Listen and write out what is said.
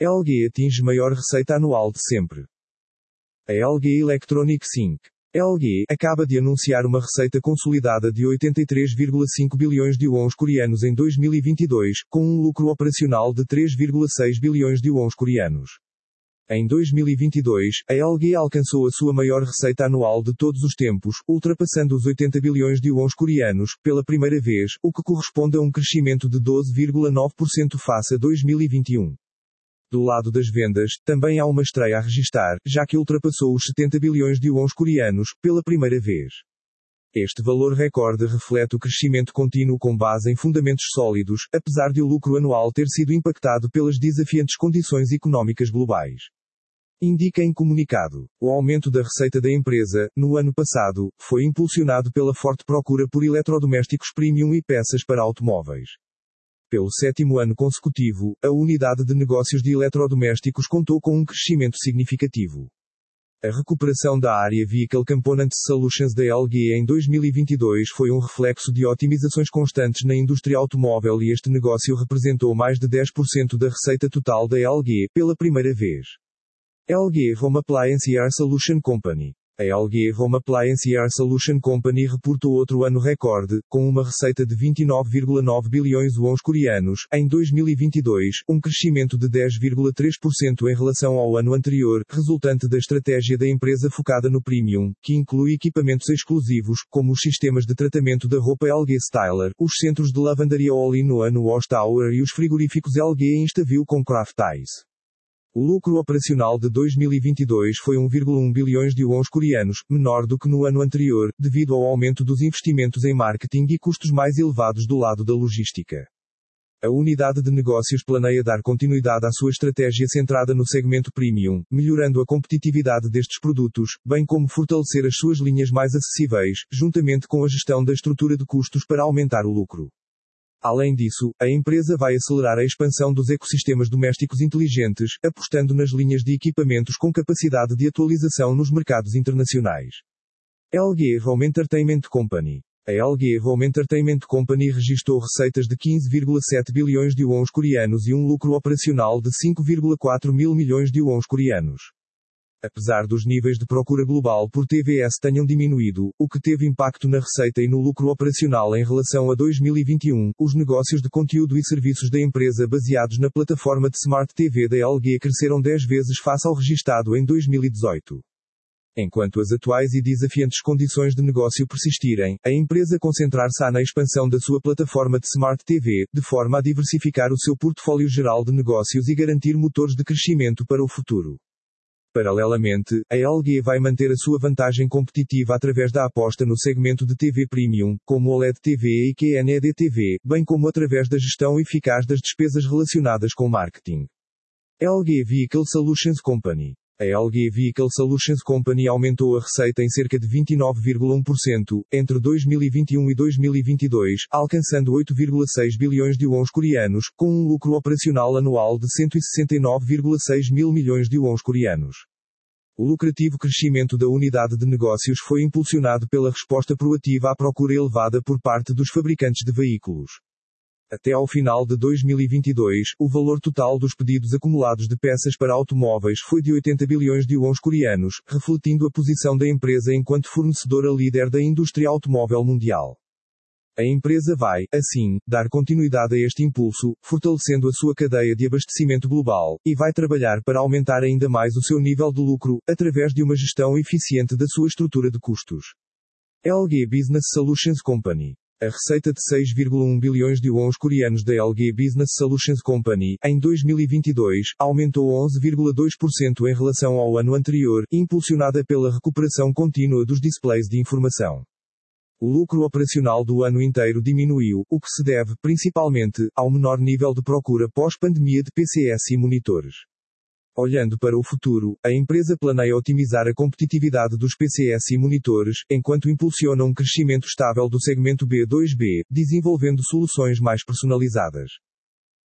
LG atinge maior receita anual de sempre. A LG Electronics Inc. LG acaba de anunciar uma receita consolidada de 83,5 bilhões de wons coreanos em 2022, com um lucro operacional de 3,6 bilhões de wons coreanos. Em 2022, a LG alcançou a sua maior receita anual de todos os tempos, ultrapassando os 80 bilhões de wons coreanos, pela primeira vez, o que corresponde a um crescimento de 12,9% face a 2021. Do lado das vendas, também há uma estreia a registar, já que ultrapassou os 70 bilhões de wons coreanos, pela primeira vez. Este valor recorde reflete o crescimento contínuo com base em fundamentos sólidos, apesar de o lucro anual ter sido impactado pelas desafiantes condições económicas globais. Indica em comunicado. O aumento da receita da empresa, no ano passado, foi impulsionado pela forte procura por eletrodomésticos premium e peças para automóveis. Pelo sétimo ano consecutivo, a unidade de negócios de eletrodomésticos contou com um crescimento significativo. A recuperação da área Vehicle Components Solutions da LG em 2022 foi um reflexo de otimizações constantes na indústria automóvel e este negócio representou mais de 10% da receita total da LG, pela primeira vez. LG Home Appliance Air Solution Company. A LG Home Appliance Air Solution Company reportou outro ano recorde, com uma receita de 29,9 bilhões wons coreanos, em 2022, um crescimento de 10,3% em relação ao ano anterior, resultante da estratégia da empresa focada no premium, que inclui equipamentos exclusivos, como os sistemas de tratamento da roupa LG Styler, os centros de lavandaria All-in-One Wash Tower e os frigoríficos LG InstaView com Craft Ice. O lucro operacional de 2022 foi 1,1 bilhões de wons coreanos, menor do que no ano anterior, devido ao aumento dos investimentos em marketing e custos mais elevados do lado da logística. A unidade de negócios planeia dar continuidade à sua estratégia centrada no segmento premium, melhorando a competitividade destes produtos, bem como fortalecer as suas linhas mais acessíveis, juntamente com a gestão da estrutura de custos para aumentar o lucro. Além disso, a empresa vai acelerar a expansão dos ecossistemas domésticos inteligentes, apostando nas linhas de equipamentos com capacidade de atualização nos mercados internacionais. LG Home Entertainment Company. A LG Home Entertainment Company registrou receitas de 15,7 bilhões de wons coreanos e um lucro operacional de 5,4 mil milhões de wons coreanos. Apesar dos níveis de procura global por TVS tenham diminuído, o que teve impacto na receita e no lucro operacional em relação a 2021, os negócios de conteúdo e serviços da empresa baseados na plataforma de Smart TV da LG cresceram 10 vezes face ao registado em 2018. Enquanto as atuais e desafiantes condições de negócio persistirem, a empresa concentrar-se na expansão da sua plataforma de Smart TV, de forma a diversificar o seu portfólio geral de negócios e garantir motores de crescimento para o futuro. Paralelamente, a LG vai manter a sua vantagem competitiva através da aposta no segmento de TV Premium, como OLED TV e QNED TV, bem como através da gestão eficaz das despesas relacionadas com marketing. LG Vehicle Solutions Company. A LG Vehicle Solutions Company aumentou a receita em cerca de 29,1% entre 2021 e 2022, alcançando 8,6 bilhões de wons coreanos, com um lucro operacional anual de 169,6 mil milhões de wons coreanos. O lucrativo crescimento da unidade de negócios foi impulsionado pela resposta proativa à procura elevada por parte dos fabricantes de veículos. Até ao final de 2022, o valor total dos pedidos acumulados de peças para automóveis foi de 80 bilhões de wons coreanos, refletindo a posição da empresa enquanto fornecedora líder da indústria automóvel mundial. A empresa vai, assim, dar continuidade a este impulso, fortalecendo a sua cadeia de abastecimento global, e vai trabalhar para aumentar ainda mais o seu nível de lucro, através de uma gestão eficiente da sua estrutura de custos. LG Business Solutions Company. A receita de 6,1 bilhões de wons coreanos da LG Business Solutions Company, em 2022, aumentou 11,2% em relação ao ano anterior, impulsionada pela recuperação contínua dos displays de informação. O lucro operacional do ano inteiro diminuiu, o que se deve, principalmente, ao menor nível de procura pós-pandemia de PCs e monitores. Olhando para o futuro, a empresa planeia otimizar a competitividade dos PCs e monitores, enquanto impulsiona um crescimento estável do segmento B2B, desenvolvendo soluções mais personalizadas.